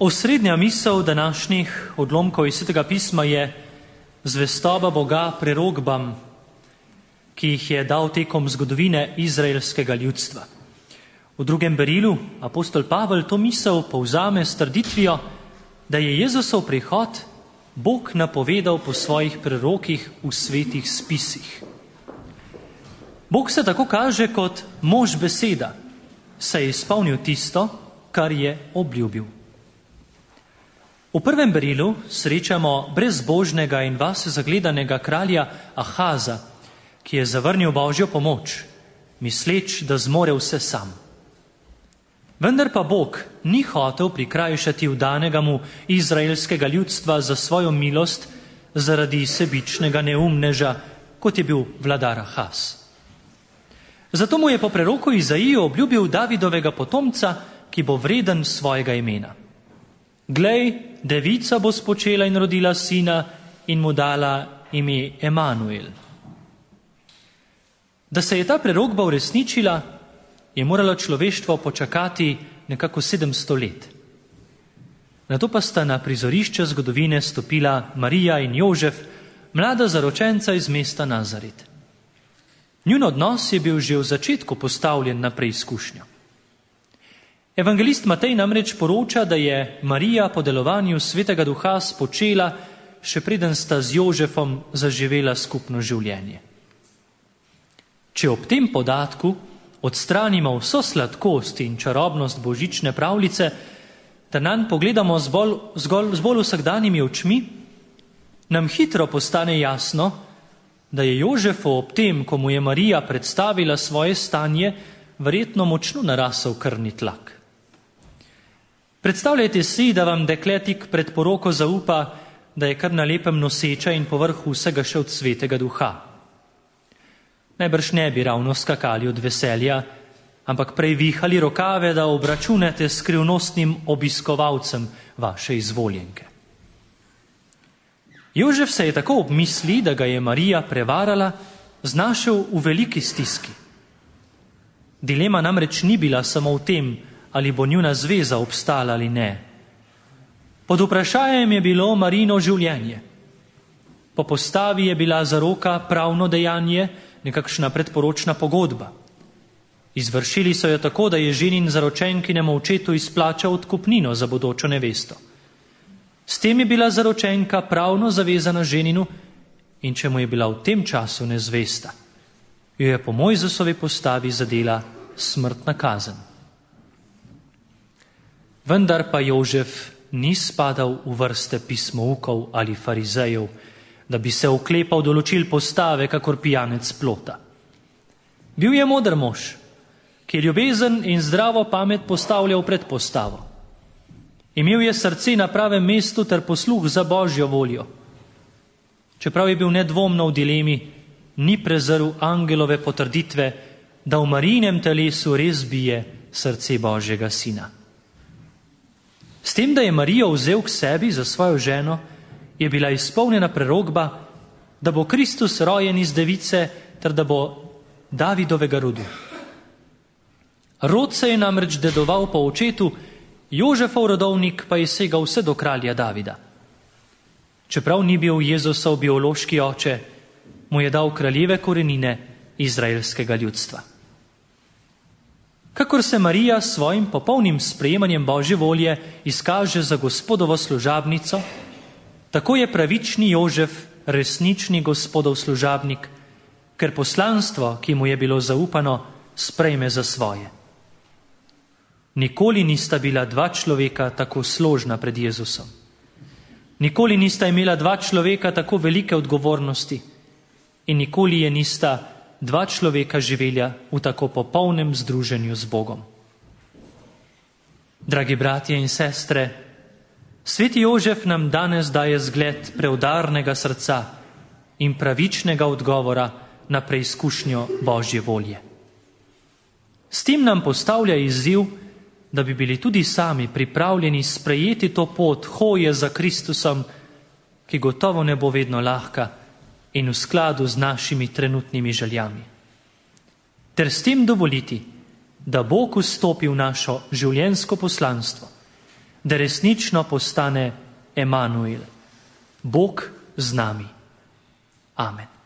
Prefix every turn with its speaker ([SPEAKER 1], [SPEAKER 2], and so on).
[SPEAKER 1] Osrednja misel današnjih odlomkov iz Svetega pisma je zvestoba Boga prerogbam, ki jih je dal tekom zgodovine izraelskega ljudstva. V drugem berilu apostol Pavel to misel povzame s trditvijo, da je Jezusov prihod Bog napovedal po svojih prerokih v svetih spisih. Bog se tako kaže kot mož beseda, saj je izpolnil tisto, kar je obljubil. V prvem berilu srečamo brezbožnega in vase zagledanega kralja Ahaza, ki je zavrnil Božjo pomoč, misleč, da zmore vse sam. Vendar pa Bog ni hotel prikrajšati vdanega mu izraelskega ljudstva za svojo milost zaradi sebičnega neumneža, kot je bil vladar Ahaz. Zato mu je po preroku Izaiji obljubil Davidovega potomca, ki bo vreden svojega imena. Glej, devica bo spočela in rodila sina in mu dala ime Emanuel. Da se je ta prerokba uresničila, je moralo človeštvo počakati nekako 700 let. Nato pa sta na prizorišče zgodovine stopila Marija in Jožef, mlada zaročenca iz mesta Nazaret. Njun odnos je bil že v začetku postavljen na preizkušnjo. Evangelist Matej namreč poroča, da je Marija po delovanju Svetega Duha spočela, še preden sta z Jožefom zaživela skupno življenje. Če ob tem podatku odstranimo vso sladkost in čarobnost božične pravljice, da nanj pogledamo z bolj vsakdanjimi očmi, nam hitro postane jasno, da je Jožefu ob tem, ko mu je Marija predstavila svoje stanje, verjetno močno narasel krvni tlak. Predstavljajte si, da vam dekle tik pred poroko zaupa, da je kar na lepem noseča in povrh vsega še od Svetega Duha. Najbrž ne bi ravno skakali od veselja, ampak prej vihali rokave, da obračunate s skrivnostnim obiskovalcem vaše izvoljenke. Jožef se je tako ob misli, da ga je Marija prevarala, znašel v veliki stiski. Dilema namreč ni bila samo v tem, ali bo njuna zveza obstala ali ne. Pod vprašanjem je bilo Marijino življenje. Po postavi je bila zaroka pravno dejanje, nekakšna predporočna pogodba. Izvršili so jo tako, da je ženin zaročenkinemu očetu izplačal odkupnino za bodočo nevesto. S tem je bila zaročenka pravno zavezana ženinu in če mu je bila v tem času nezvesta, jo je po Mojzesovi postavi zadela smrtna kazen. Vendar pa Jožef ni spadal v vrste pismoukov ali farizejev, da bi se oklepal določil postave, kakor pijanec plota. Bil je moder mož, ki je ljubezen in zdravo pamet postavljal pred postavo. Imel je srce na pravem mestu ter posluh za Božjo voljo. Čeprav je bil nedvomno v dilemi, ni prezrl angelove potrditve, da v Marijinem telesu res bije srce Božjega sina. S tem, da je Marijo vzel k sebi za svojo ženo, je bila izpolnjena prerokba, da bo Kristus rojen iz device ter da bo Davidovega rodu. Rod se je namreč dedoval po očetu, Jožefov rodovnik pa je segal vse do kralja Davida. Čeprav ni bil Jezusov biološki oče, mu je dal kraljeve korenine izraelskega ljudstva. Kakor se Marija s svojim popolnim sprejemanjem Božje volje izkaže za Gospodovo služabnico, tako je pravični Jožef resnični Gospodov služabnik, ker poslanstvo, ki mu je bilo zaupano, sprejme za svoje. Nikoli nista bila dva človeka tako složna pred Jezusom. Nikoli nista imela dva človeka tako velike odgovornosti in nikoli je nista dva človeka živela v tako popolnem združenju z Bogom. Dragi bratje in sestre, sveti Jožef nam danes daje zgled preudarnega srca in pravičnega odgovora na preizkušnjo Božje volje. S tem nam postavlja izziv, da bi bili tudi sami pripravljeni sprejeti to pot hoje za Kristusom, ki gotovo ne bo vedno lahka in v skladu z našimi trenutnimi željami. Ter s tem dovoliti, da Bog vstopi v našo življenjsko poslanstvo, da resnično postane Emanuel, Bog z nami. Amen.